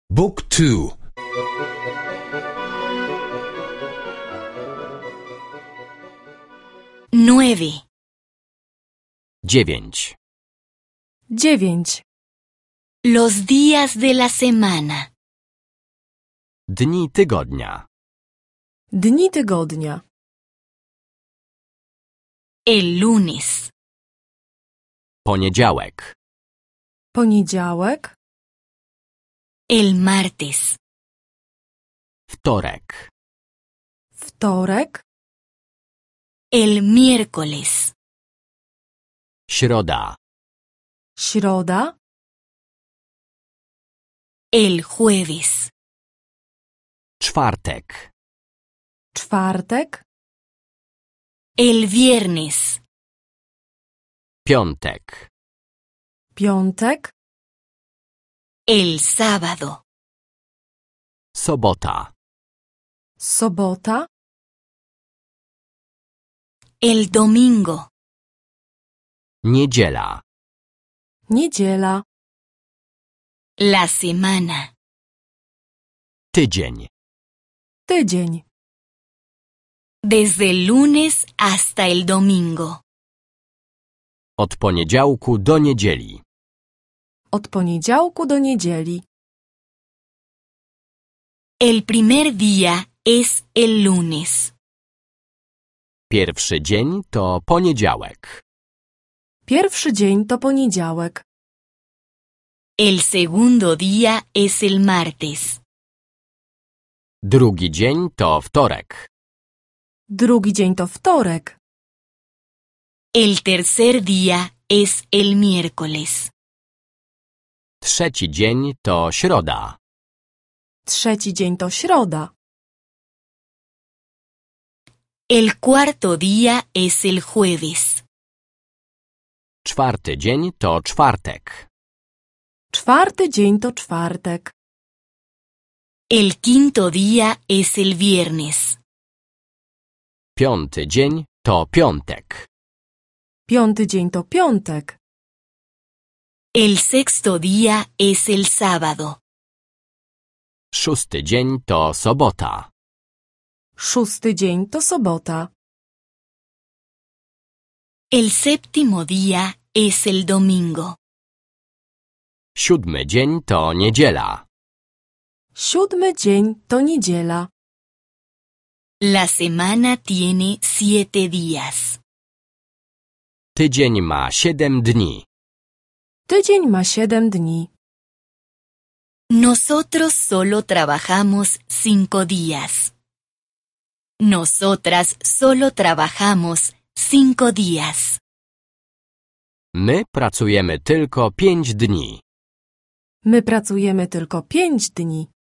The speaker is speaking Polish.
Book 2. 9. 9. 9. Los días de la semana. Dni tygodnia. Dni tygodnia. El lunes, Poniedziałek. Poniedziałek. el martes, Wtorek. Wtorek. el miércoles, Środa. Środa. el jueves, Czwartek. Czwartek. el viernes, Piątek. Piątek. el sábado, Sobota. Sobota. el domingo, Niedziela. Niedziela. la semana. Tydzień. Tydzień. Desde el lunes hasta el domingo. Od poniedziałku do niedzieli. Od poniedziałku do niedzieli. El primer día es el lunes. Pierwszy dzień to poniedziałek. Pierwszy dzień to poniedziałek. El segundo día es el martes. Drugi dzień to wtorek. Drugi dzień to wtorek. El tercer día es el miércoles. Trzeci dzień to środa. Trzeci dzień to środa. El cuarto día es el jueves. Czwarty dzień to czwartek. Czwarty dzień to czwartek. El quinto día es el viernes. Piąty dzień to piątek. Piąty dzień to piątek. El sexto día es el sábado. Szósty dzień to sobota. Szósty dzień to sobota. El séptimo día es el domingo. Siódmy dzień to niedziela. Siódmy dzień to niedziela. La semana tiene 7 días. Tydzień ma 7 dni. Tydzień ma 7 dni. Nosotros solo trabajamos 5 días. Nosotras solo trabajamos 5 días. My pracujemy tylko 5 dni. My pracujemy tylko 5 dni.